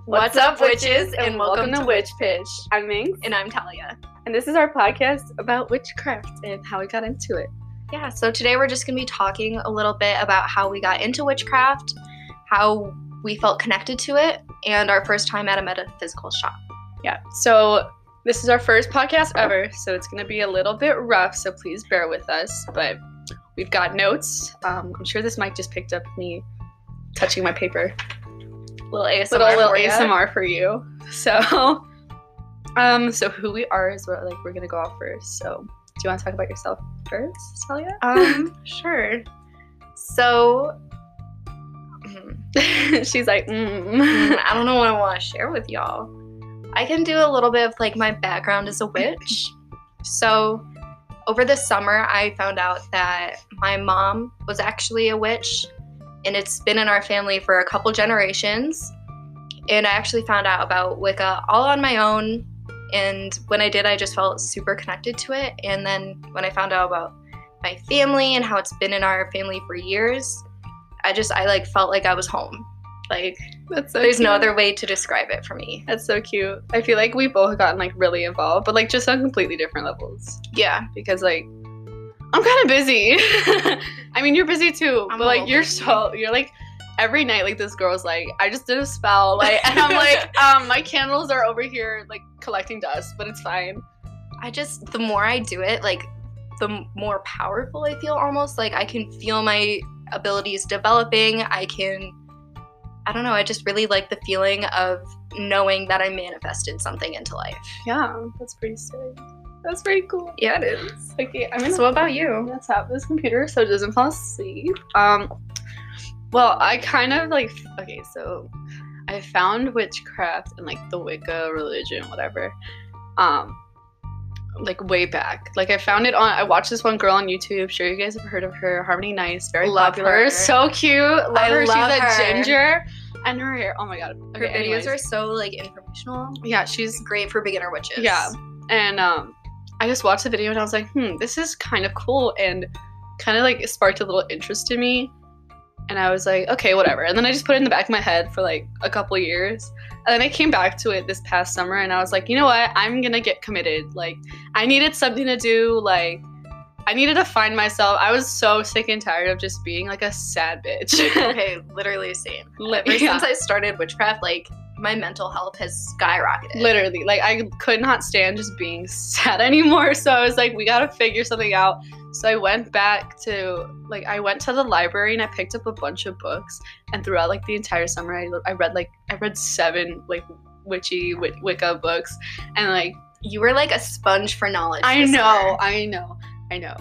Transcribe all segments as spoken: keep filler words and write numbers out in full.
What's, What's up, witches, and, and welcome, welcome to Witch Pitch. I'm Minx. And I'm Talia. And this is our podcast about witchcraft and how we got into it. Yeah, so today we're just going to be talking a little bit about how we got into witchcraft, how we felt connected to it, and our first time at a metaphysical shop. Yeah, so this is our first podcast ever, so it's going to be a little bit rough, so please bear with us. But we've got notes. Um, I'm sure this mic just picked up me touching my paper. Little A S M R, little, little for, A S M R for you. So, um, so who we are is what like we're gonna go off first. So, do you want to talk about yourself first, Talia? Um, sure. So, she's like, mm. I don't know what I want to share with y'all. I can do a little bit of like my background as a witch. So, over the summer, I found out that my mom was actually a witch. And it's been in our family for a couple generations. And I actually found out about Wicca all on my own. And when I did, I just felt super connected to it. And then when I found out about my family and how it's been in our family for years, I just, I like felt like I was home. Like, that's so there's cute. No other way to describe it for me. That's so cute. I feel like we both gotten like really involved, but like just on completely different levels. Yeah. Because like, I'm kind of busy. I mean, you're busy too, I'm but like you're busy. so you're like every night like this girl's like, I just did a spell, like, and I'm like, um, my candles are over here like collecting dust, but it's fine. I just the more I do it, like the more powerful I feel. Almost like I can feel my abilities developing. I can, I don't know. I just really like the feeling of knowing that I manifested something into life. Yeah, that's pretty sick. That's pretty cool. Yeah, it is. Okay, I'm gonna, so what about you? I'm gonna tap this computer so it doesn't fall asleep. Um, well, I kind of like, okay, so I found witchcraft and like the Wicca religion, whatever, um, like way back. Like I found it on, I watched this one girl on YouTube. Sure you guys have heard of her, Harmony Nice, very love popular, her. So cute. Love I her. love She's her. a ginger. And her hair, oh my god. Her Okay, videos anyways. are so like informational. Yeah, she's Great for beginner witches. Yeah, and um. I just watched the video and I was like, hmm, this is kind of cool, and kind of like sparked a little interest in me. And I was like, okay, whatever. And then I just put it in the back of my head for like a couple years. And then I came back to it this past summer and I was like, you know what? I'm gonna get committed. Like, I needed something to do. Like, I needed to find myself. I was so sick and tired of just being like a sad bitch. Okay, literally same. Ever yeah. since I started witchcraft, like, my mental health has skyrocketed. Literally, like I could not stand just being sad anymore. So I was like, we gotta figure something out. So I went back to, like, I went to the library and I picked up a bunch of books. And throughout like the entire summer, I, I read like, I read seven like witchy Wic- Wicca books. And like, you were like a sponge for knowledge. I know, summer. I know, I know.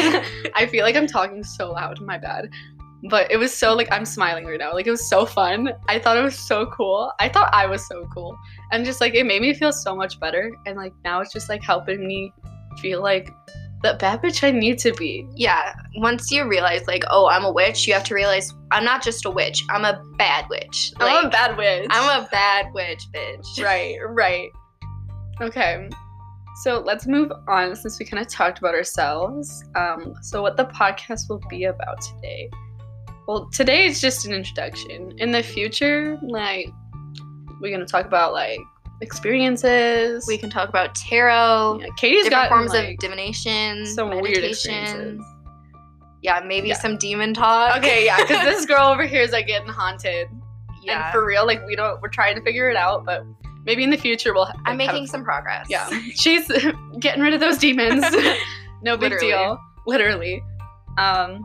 I feel like I'm talking so loud, my bad. But it was so, like, I'm smiling right now. Like, it was so fun. I thought it was so cool. I thought I was so cool. And just, like, it made me feel so much better. And, like, now it's just, like, helping me feel like the bad bitch I need to be. Yeah. Once you realize, like, oh, I'm a witch, you have to realize I'm not just a witch. I'm a bad witch. Like, I'm a bad witch. I'm a bad witch, bitch. Right, right. Okay. So let's move on since we kind of talked about ourselves. Um, so what the podcast will be about today. Well, today is just an introduction. In the future, like, we're going to talk about, like, experiences. We can talk about tarot. Yeah, Katie's different got forms like, of divination, some meditation. weird experiences. Yeah, maybe Yeah. some demon talk. Okay, yeah, because this girl over here is, like, getting haunted. Yeah. And for real, like, we don't, we're trying to figure it out, but maybe in the future we'll, like, I'm making have, some progress. Yeah. She's getting rid of those demons. No big Literally. deal. Literally. Um...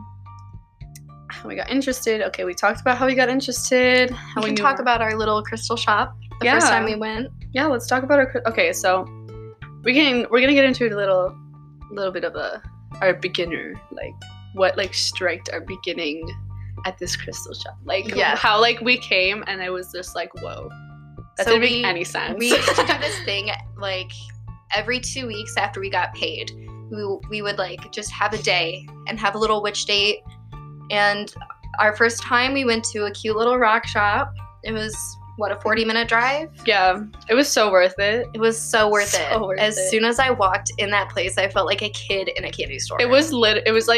How we got interested. Okay, we talked about how we got interested. How We we can knew talk our- about our little crystal shop the Yeah. first time we went. Yeah, let's talk about our. cri- Okay, so we can we're gonna get into a little, little bit of a our beginner, like what like striked our beginning at this crystal shop. Like Yeah. how like we came and it was just like whoa, that So didn't we- make any sense. We used to do this thing like every two weeks after we got paid. We we would like just have a day and have a little witch date. And our first time we went to a cute little rock shop. It was what, a forty minute drive? Yeah, it was so worth it. It was so worth So it. worth as it. soon as I walked in that place, I felt like a kid in a candy store. It was lit. It was like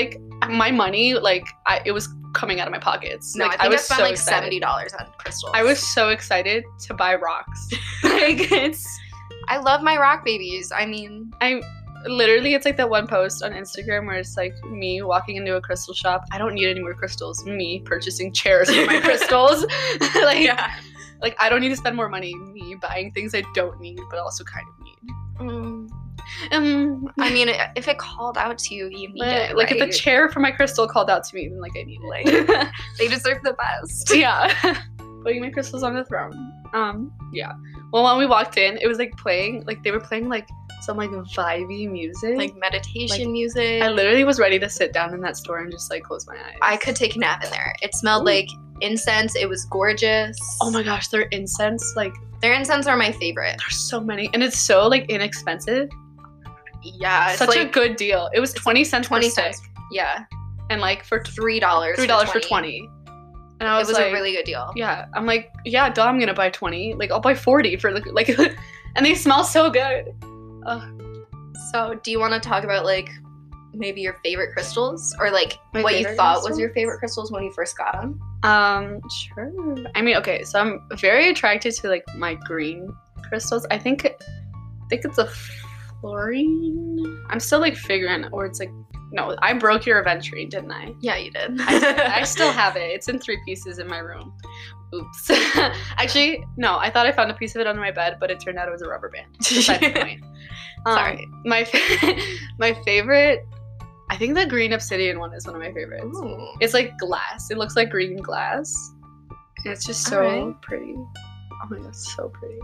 my money, like, I, it was coming out of my pockets. No, like, I think I, was spent so like excited. seventy dollars on crystals. I was so excited to buy rocks. Like, it's, I love my rock babies. I mean, I literally, it's like that one post on Instagram where it's like me walking into a crystal shop. I don't need any more crystals. Me purchasing chairs for my crystals. Like, yeah. like, I don't need to spend more money. Me buying things I don't need, but also kind of need. Mm, Um, I mean, if it called out to you, you need like, it. like right? if the chair for my crystal called out to me, then like I need it. They deserve the best. Yeah. Putting my crystals on the throne. Um, yeah. Well, when we walked in, it was like playing, like they were playing like some like vibey music. Like meditation Like, music. I literally was ready to sit down in that store and just like close my eyes. I could take a nap in there. It smelled Ooh. like incense. It was gorgeous. Oh my gosh, their incense, like Their incense are my favorite. there's so many, and it's so like inexpensive. Yeah, it's Such like a good deal. It was twenty cents twenty per stick, cents. Yeah, and like for three dollars. three dollars for twenty. And I It was, was like, a really good deal. yeah. I'm like, yeah, duh, I'm gonna buy twenty. Like I'll buy forty for the like, and they smell so good. Ugh. So, do you want to talk about like maybe your favorite crystals, or like My what you favorite thought was crystals? your favorite crystals when you first got them? Um, sure. I mean, okay, so I'm very attracted to like my green crystals. I think, I think it's a fluorine. I'm still like figuring, or it's like, no, I broke your aventurine, didn't I? Yeah, you did. I, I still have it. It's in three pieces in my room. Oops. Actually, no, I thought I found a piece of it under my bed, but it turned out it was a rubber band. Beside the point. Um, Sorry. My fa- my favorite, I think the green obsidian one is one of my favorites. Ooh. It's like glass. It looks like green glass. And it's just so Alright. pretty. Oh my god, so pretty.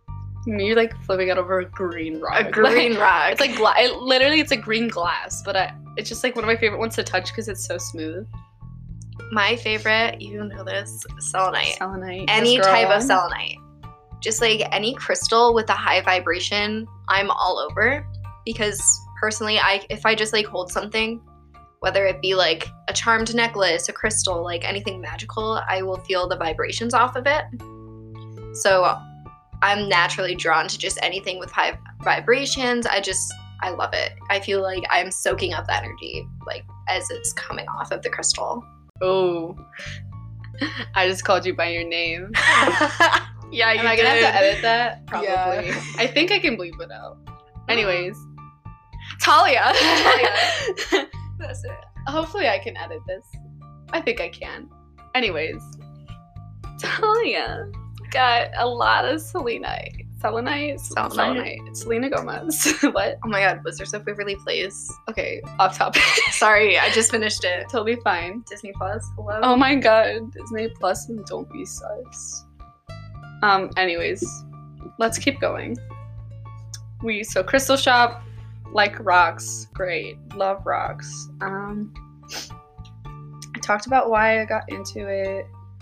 Me like flipping out over a green rock. A green Like, rock. it's like gla- it, literally it's like green glass, but I it's just like one of my favorite ones to touch because it's so smooth. My favorite, you know this, selenite. Selenite. Any yes, type of girl. selenite. Just like any crystal with a high vibration, I'm all over. Because personally, I if I just like hold something, whether it be like a charmed necklace, a crystal, like anything magical, I will feel the vibrations off of it. So I'm naturally drawn to just anything with high vibrations. I just I love it. I feel like I'm soaking up the energy like as it's coming off of the crystal. Oh. I just called you by your name. Yeah, you Am I did. gonna have to edit that? Probably. Yeah. I think I can bleep it out. Anyways. Talia. Talia. That's it. Hopefully I can edit this. I think I can. Anyways. Talia got a lot of selenite. Selenite? Selenite. Selenite. It's Selena Gomez. What? Oh my god, Wizards of Waverly Place. Okay, off topic. Sorry, I just finished it. Totally fine. Disney Plus, hello? Oh my god, Disney Plus and don't be sus. Um, anyways, let's keep going. We so Crystal Shop, like rocks, great. Love rocks. Um I talked about why I got into it.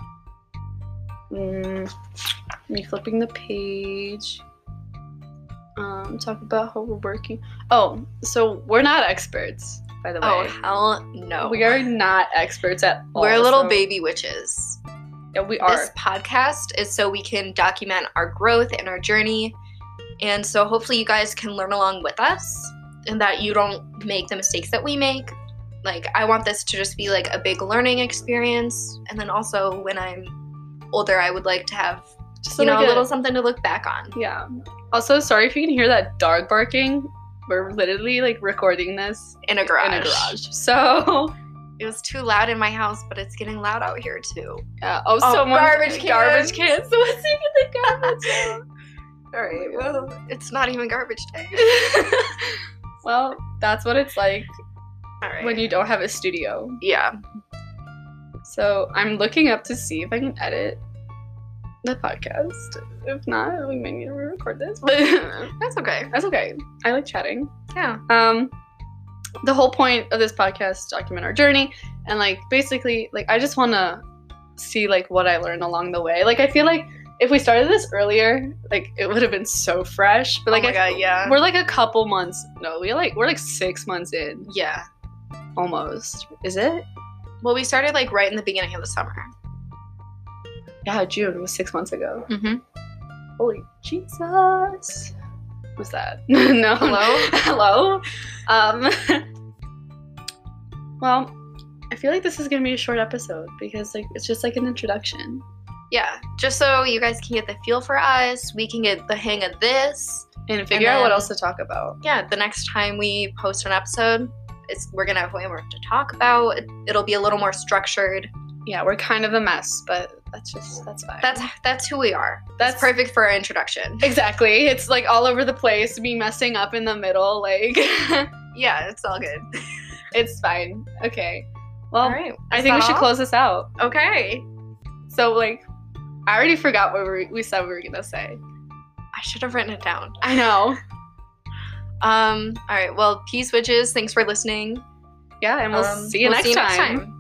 Mm, me flipping the page. Um, talk about how we're working. Oh, so we're not experts, by the way. Oh, hell no. We are not experts at all. We're little so- baby witches. Yeah, we are. This podcast is so we can document our growth and our journey. And so hopefully you guys can learn along with us and that you don't make the mistakes that we make. Like, I want this to just be like a big learning experience. And then also when I'm older, I would like to have, Just you know, like a little something to look back on. Yeah. Also, sorry if you can hear that dog barking. We're literally like recording this In a garage. in a garage. So, It was too loud in my house, but it's getting loud out here too. yeah. Oh, Oh, someone garbage garbage cans. cans. Someone's taking the garbage out. All right, well, it's not even garbage day. Well, that's what it's like All right. when you don't have a studio. yeah. So I'm looking up to see if I can edit the podcast. If not, we may need to re-record this. But That's okay. that's okay. I like chatting. Yeah. Um, the whole point of this podcast is to document our journey, and like basically, like I just want to see like what I learned along the way. Like I feel like if we started this earlier, like it would have been so fresh. But like oh my I, god, yeah. we're like a couple months. No, we like we're like six months in Yeah. almost. Is it? Well, we started like right in the beginning of the summer. Yeah, June was six months ago. Mm-hmm. Holy Jesus. What's that? No. Hello? Hello? Um, well, I feel like this is gonna be a short episode because like it's just like an introduction. Yeah, just so you guys can get the feel for us, we can get the hang of this, and figure And out what then- else to talk about. yeah, the next time we post an episode, it's we're gonna have way more to talk about. It, it'll be a little more structured. Yeah, we're kind of a mess, but that's just that's fine. That's that's who we are. That's- That's perfect for our introduction. exactly. It's like all over the place, me messing up in the middle, like Yeah, it's all good. it's fine. Okay. Well, All right. I is think we that should all? close this out. Okay. So like, I already forgot what we, we said we were gonna say. I should have written it down. I know. Um. All right. Well, peace, witches. Thanks for listening. Yeah, and we'll Um, see you we'll next see you time. next time.